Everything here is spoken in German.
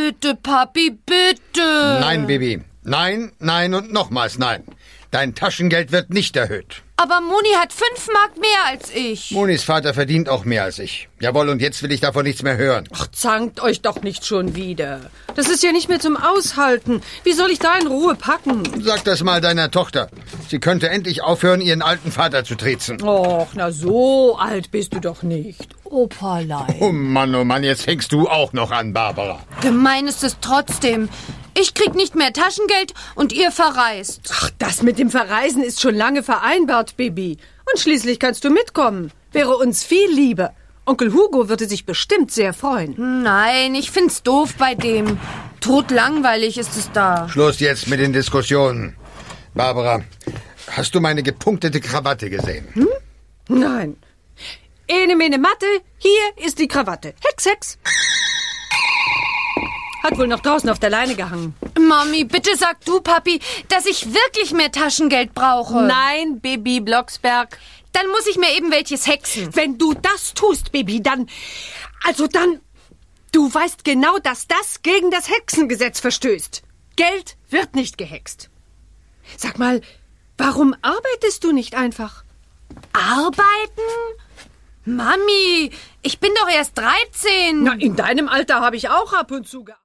bitte, Papi, bitte. Nein, Bibi. Nein, nein und nochmals nein. Dein Taschengeld wird nicht erhöht. Aber Moni hat 5 Mark mehr als ich. Monis Vater verdient auch mehr als ich. Jawohl, und jetzt will ich davon nichts mehr hören. Ach, zankt euch doch nicht schon wieder. Das ist ja nicht mehr zum Aushalten. Wie soll ich da in Ruhe packen? Sag das mal deiner Tochter. Sie könnte endlich aufhören, ihren alten Vater zu triezen. Och, na so alt bist du doch nicht. Operlein. Oh Mann, jetzt fängst du auch noch an, Barbara. Gemein ist es trotzdem. Ich krieg nicht mehr Taschengeld und ihr verreist. Ach, das mit dem Verreisen ist schon lange vereinbart, Bibi. Und schließlich kannst du mitkommen. Wäre uns viel lieber. Onkel Hugo würde sich bestimmt sehr freuen. Nein, ich find's doof bei dem. Totlangweilig ist es da. Schluss jetzt mit den Diskussionen. Barbara, hast du meine gepunktete Krawatte gesehen? Nein. Ene, mene, Matte, hier ist die Krawatte. Hex, Hex. Hat wohl noch draußen auf der Leine gehangen. Mami, bitte sag du, Papi, dass ich wirklich mehr Taschengeld brauche. Nein, Bibi Blocksberg. Dann muss ich mir eben welches hexen. Wenn du das tust, Bibi, dann... Du weißt genau, dass das gegen das Hexengesetz verstößt. Geld wird nicht gehext. Sag mal, warum arbeitest du nicht einfach? Arbeiten? Mami, ich bin doch erst 13. Na, in deinem Alter habe ich auch ab und zu gearbeitet.